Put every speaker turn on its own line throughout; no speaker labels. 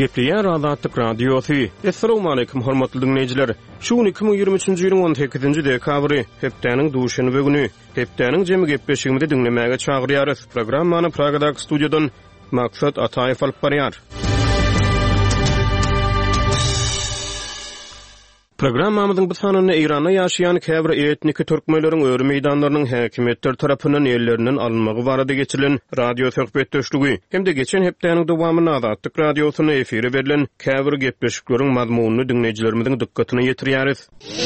Gepleýär Azatlyk Radiosu. Assalamu alaykum hormatly dinleýijiler. Şu 2023-nji ýylyň 18-nji dekabry, hepdeniň duşany güni. Hepdeniň jemy gepleşigini dinlemäge çagyrýarys. Programmany Pragadaky studiýadan Maksat Ataýew alyp barýar. Programmamyzyň bu sanyny Iranda ýaşaýan käbir etniki türkmenleriň öwrü meýdanlarynyň häkimetler tarapyndan ýerlerinden alınmagy barada geçirilen radio söhbetdeşligi hemde geçen hepdeniň dowamyna Azatlyk Radiosyna efire berilen käbir gepleşikleriň mazmunyny dinleýijilerimiziň dikkatyny ýetirýäris.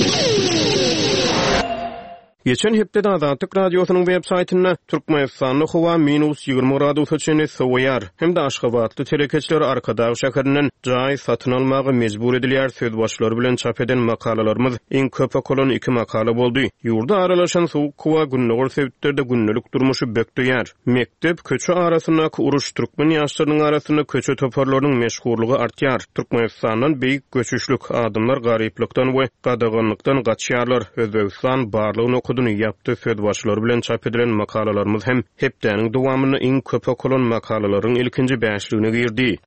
Geçen hepde Azatlyk Radiosynyň web-saýtyna Türkmenistanyň howa -20 gradusa çenli soýar. Hem de Aşgabatly telekeçiler Arkadaş şäherinden jaý satyn almagy mejbur edilýär söz başlary bilen çap eden makalalarymyz iň köp olan 2 makala boldy. Ýurda aralaşan soğuk howa günlük sebäplerde günlük durmuşy bekleýär. Mektep köçü arasyndaky uruş türkmen ýaşlarynyň arasynda köçe toparlarynyň meşhurlygy artýar. Türkmenistanyň beýik göçüşlük adamlar garyplykdan we gadaganlykdan gaçýarlar. Özbegistan barlygyny yaptı söz başlary bilen çap edilen makalalarymyz hem hepdeniň dowamyny iň köp olan makalalaryň ilkinji bäşligine girdi.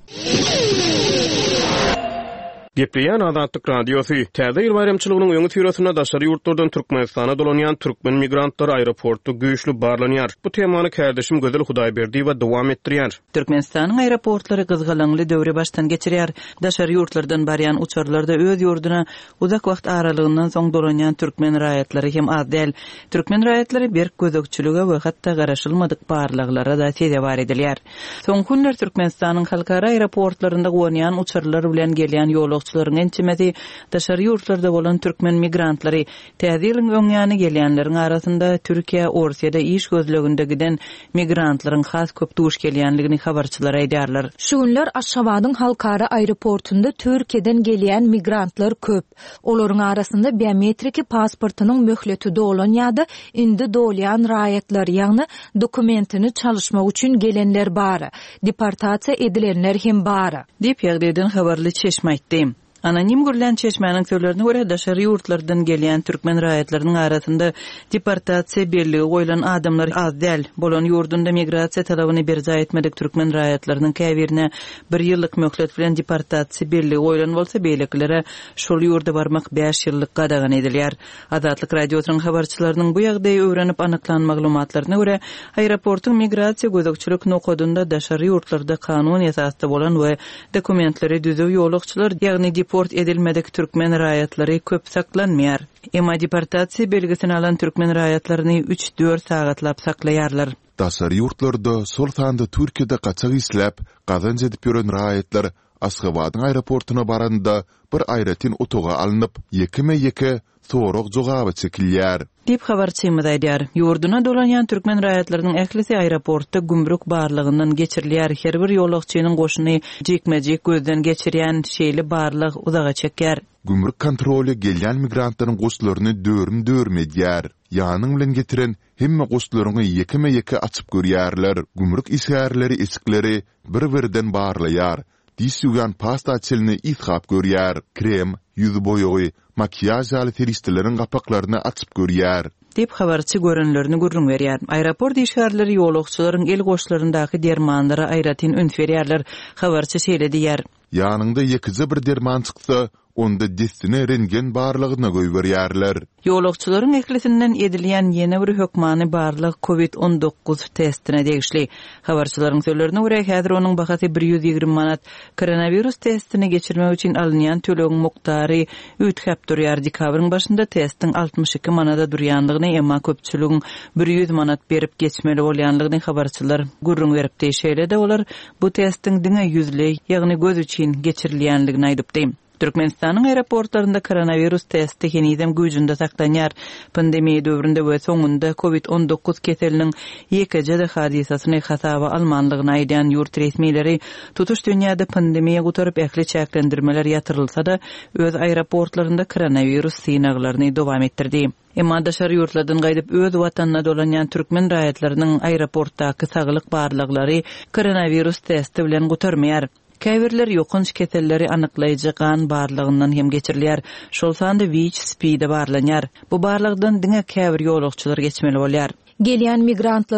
Gepleýän Azatlyk Radiosu. Täze ýyl bayramçylygynyň öňü türesinä daşary ýurtlardan Türkmenistana dolanýan türkmen migrantlar aeroportu güýçli barlanýar. Bu temany kardeşim Gözel Hudaýberdi we dowam etdirýär.
Türkmenistanyň aeroportlary gyzgalanly döwre başdan geçirýär. Daşary ýurtlardan barýan uçarlarda öz ýurduna uzak wagt aralygyndan soň dolanýan türkmen raýatlary hem az däl. Türkmen raýatlary berk gözükçülüge we hatda garaşylmadyk barlyklara da täze edilýär. Soň günler Türkmenistanyň halkara aeroportlarynda goňan uçarlar bilen gelýän ýoluk ençimeti daşary ýurtlarda bolan türkmen migrantlary täzeliň öňýany gelýänleriň arasynda Türkiýe, Orsiýada iş gözleginde giden migrantlaryň has köp duş gelýänligini habarçylar aýdýarlar.
Şu günler Aşgabatyň halkara aeroportunda Türkiýeden gelýän migrantlar köp. Olaryň arasynda biometriki pasportynyň möhletide bolan ýa-da indi dolýan raýatlar, ýagny dokumentini çalışmak üçin gelenler bar. Deportasiýa edilenler hem bar.
Diýip ýagdaýdan habarly Çeşme aýtdy. Anonim gürlen Çeşme'nin sözlerine göre daşary ýurtlardan gelýän türkmen raýatlarynyň arasynda deportasiýa berligi goýulan adamlar az däl. Bolan ýurdunda migrasiýa talabyny berza etmedik türkmen raýatlarynyň käbirine 1 ýyllyk möhlet bilen deportasiýa berligi goýulan bolsa beýleklere şol ýurda barmak 5 ýyllyk gadagan edilýär. Azatlyk Radiosynyň habarçylarynyň bu ýagdaýy öwrenip anyklan maglumatlaryna göre aeroportyň migrasiýa gözükçülük nokodunda daşary ýurtlarda kanun ýasasda bolan we dokumentleri düzüw ýolukçylar ýagny deport edilmedik türkmen raýatlary köp saklanmaýar. Emma deportasiýa belgisini alan türkmen raýatlaryny 3-4 sagatlap saklaýarlar.
Daşary ýurtlarda sol sanda Türkiýede gaçak isläp, gazanç edip ýören raýatlar Aşgabatyň aeroportuna baranda bir aýratyn otoga alınıp, ýekime-ýeke soraq jogaby çekilýär.
Dip habarçymyz aýdýar. Ýurduna dolanýan türkmen raýatlarynyň ählisi aeroportda gümrük barlygyndan geçirilýär. Her bir ýolagçynyň goşuny jekmejek gözden geçirýän şeýli barlyg uzaga çekýär.
Gümrük kontroly gelýän migrantlaryň goşlaryny döwrüm edýär. Ýanyň bilen getiren hemme goşlaryny ýekime-ýeke açyp görýärler. Gümrük isgärleri eskleri bir-birinden barlaýar. Disýugan pasta açylny ithap görýär. Krem, ýüz boýagy, makiýaj aly teristlerin gapaklaryny açyp görýär.
Dip habarçy görünlerini gurrun berýär. Aeroport işgärleri ýolagçylaryň el goşlaryndaky dermanlara aýratyn üns berýärler. Habarçy şeýle diýär.
Ýanynda ýekiji bir derman çyksa, onda destine rengen barlygyna goýberýärler.
Ýolagçylaryň ehlisinden edilýän ýene bir hökmany barlyg COVID-19 testine degişli. Habarçylaryň sözlerine görä häzir onuň bahasy 120 manat. Koronavirus testini geçirmek üçin alynýan tölegiň muktary ütkep durýar. Dekabryň başynda testiň 62 manada durýanlygyny, emma köpçüligiň 100 manat berip geçmeli bolýanlygyny habarçylar gurrun berip diýişle de olar bu testiň diňe ýüzli, ýagny göz üçin geçirilýänligini aýdypdy. Türkmenistanyň aeroportlarynda koronavirus testi henizem güýjünde saklanýar. Pandemiýa döwründe we soňunda COVID-19 keseliniň ýekejede hadisasyny hasaba almanlygyny aýdan ýurt resmiýetleri tutuş dünýäde pandemiýa gutarıp ähli çäklendirmeler ýatyrylsa da öz aeroportlarynda koronavirus synaglaryny dowam etdirdi. Emma daşary ýurtlardan gaýdyp öz watanyna dolanýan türkmen raýatlarynyň aeroportdaky saglyk barlyklary koronavirus testi bilen gutarmaýar. Käbirler ýokunç keselleri anyklaýjy gan barlygyndan hem geçirilýär. Şol sanda WIC speedi barlanýar. Bu barlygdan diňe käbir ýolagçylar geçmeli bolýar.
Gelýän migrantlar